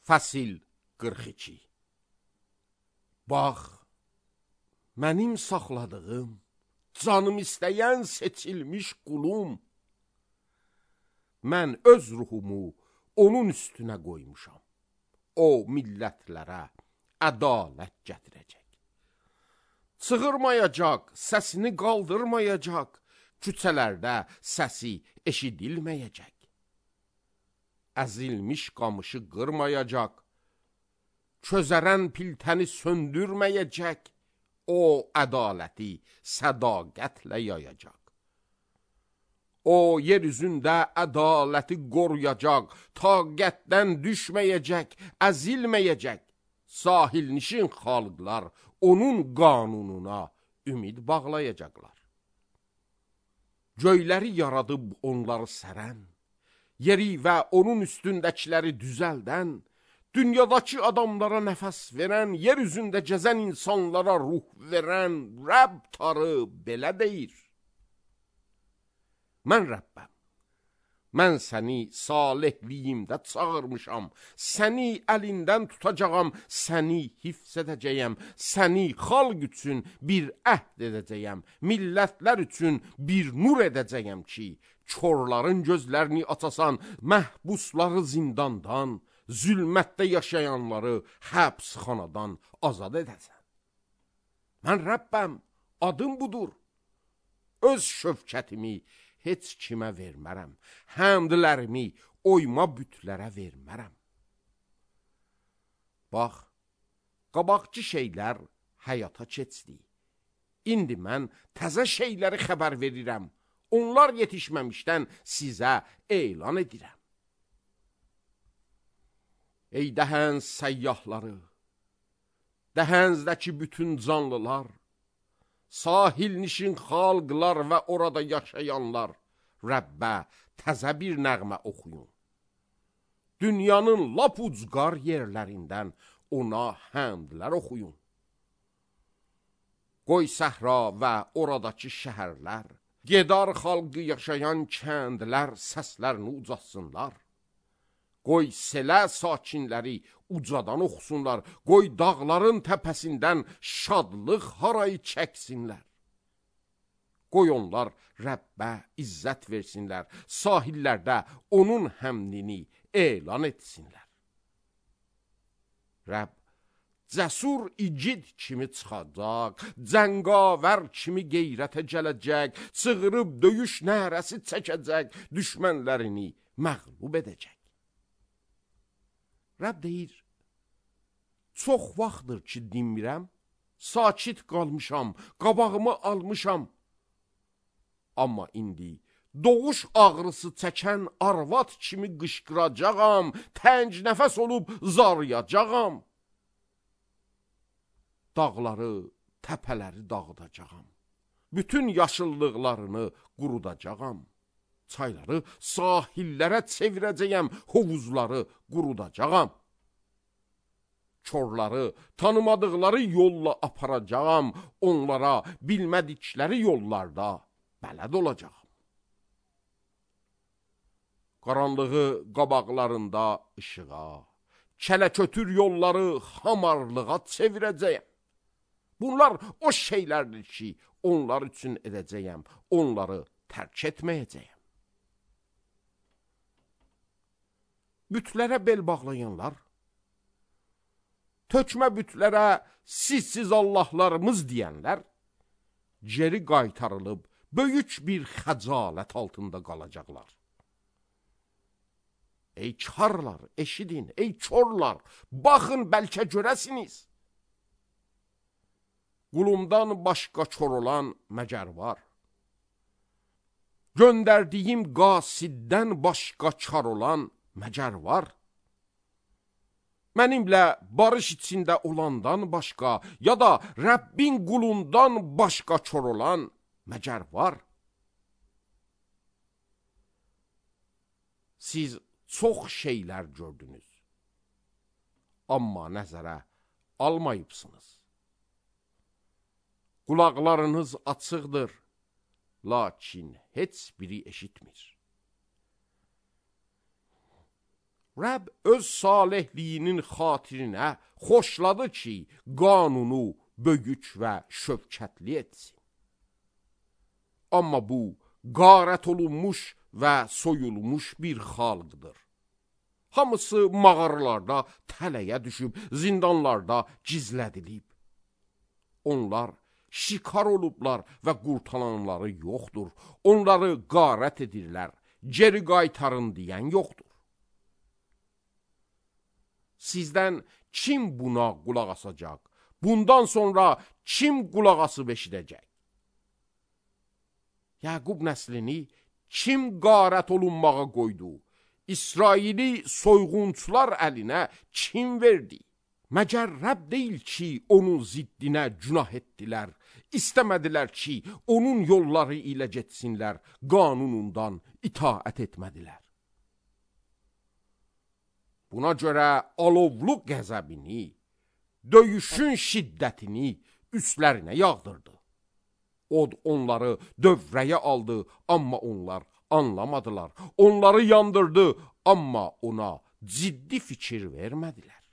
Fəsil 42. Bax, mənim saxladığım, canım istəyən seçilmiş qulum, mən öz ruhumu onun üstünə qoymuşam. O millətlərə ədalət gətirəcək. Çığırmayacaq, səsini qaldırmayacaq, küçələrdə səsi eşidilməyəcək. Əzilmiş qamışı qırmayacaq, çözərən piltəni söndürməyəcək, o ədaləti sədaqətlə yayacaq. O yer üzündə ədaləti qoruyacaq, taqətdən düşməyəcək, əzilməyəcək. Sahilnişin xalqlar onun qanununa ümid bağlayacaqlar. Göyləri yaradıb onları sərən, yeri və onun üstündəkiləri düzəldən, dünyadakı adamlara nəfəs verən, yer üzündə gəzən insanlara ruh verən Rəbb tarı belə deyir. Mən Rəbbəm, mən səni salihliyimdə çağırmışam, səni əlindən tutacağam, səni hifz edəcəyəm, səni xalq üçün bir əhd edəcəyəm, millətlər üçün bir nur edəcəyəm ki, körlərin gözlərini açasan, məhbusları zindandan, zülmətdə yaşayanları həbsxanadan azad edəsən. Mən Rəbbəm, adım budur. Öz şövkətimi heç kimə vermərəm, həmdlərimi oyma bütlərə vermərəm. Bax, qabaqçı şeylər həyata keçdi. İndi mən təzə şeyləri xəbər verirəm. Onlar yetişməmişdən sizə elan edirəm. Ey dəhəns səyyahları, dəhənzdəki bütün canlılar, sahilnişin xalqlar və orada yaşayanlar, Rəbbə təzə bir nəğmə oxuyun. Dünyanın lap ucqar yerlərindən ona həmdlər oxuyun. Qoy səhra və oradakı şəhərlər, gedar xalqı yaşayan kəndlər səslərini ucatsınlar. Qoy selə sakinləri ucadan oxusunlar, qoy dağların təpəsindən şadlıq harayı çəksinlər. Qoy onlar Rəbbə izzət versinlər, sahillərdə onun həmdini elan etsinlər. Rəbb cəsur igid kimi çıxacaq, cəngavər kimi qeyrətə gələcək, çığırıb döyüş nərəsi çəkəcək, düşmənlərini məğlub edəcək. Rəbb deyir, çox vaxtdır ki dinmirəm, sakit qalmışam, qabağımı almışam. Amma indi doğuş ağrısı çəkən arvad kimi qışqıracağam, tənc nəfəs olub zarıyacağam. Dağları, təpələri dağıdacağam, bütün yaşıllıqlarını qurudacağam. Çayları sahillərə çevirəcəyəm, hovuzları qurudacağam. Körləri tanımadıqları yolla aparacağam, onlara bilmədikləri yollarda bələd olacağam. Qaranlığı qabaqlarında işığa, kələ-kötür yolları hamarlığa çevirəcəyəm. Bunlar o şeylərdir ki, onlar üçün edəcəyəm, onları tərk etməyəcəyəm. Bütlərə bel bağlayanlar, tökmə bütlərə sizsiz Allahlarımız deyənlər, geri qaytarılıb böyük bir xəcalət altında qalacaqlar. Ey karlar, eşidin, ey körlar, baxın bəlkə görəsiniz. Qulumdan başqa kör olan məgər var? Göndərdiyim qasiddən başqa kar olan məgər var? Mənimlə barış içində olandan başqa, ya da Rəbbin qulundan başqa kör olan məgər var? Siz çox şeylər gördünüz, amma nəzərə almayıbsınız. Qulaqlarınız açıqdır, lakin heç biri eşitmir. Rəbb öz salehliyinin xatirinə xoşladı ki, qanunu böyük və şövkətli etsin. Amma bu, qarət olunmuş və soyulmuş bir xalqdır. Hamısı mağaralarda tələyə düşüb, zindanlarda gizlədilib. Onlar şikar olublar və qurtalanları yoxdur. Onları qarət edirlər, geri qaytarın deyən yoxdur. Sizdən kim buna qulaq asacaq? Bundan sonra kim qulaq asıb eşidəcək? Yaqub nəslini kim qarət olunmağa qoydu? İsraili soyğunçular əlinə kim verdi? Məgər Rəbb deyil ki, onun ziddinə günah etdilər, istəmədilər ki, onun yolları ilə getsinlər, qanunundan itaət etmədilər. Buna görə alovlu qəzəbini, döyüşün şiddətini üstlərinə yağdırdı. Od onları dövrəyə aldı, amma onlar anlamadılar. Onları yandırdı, amma ona ciddi fikir vermədilər.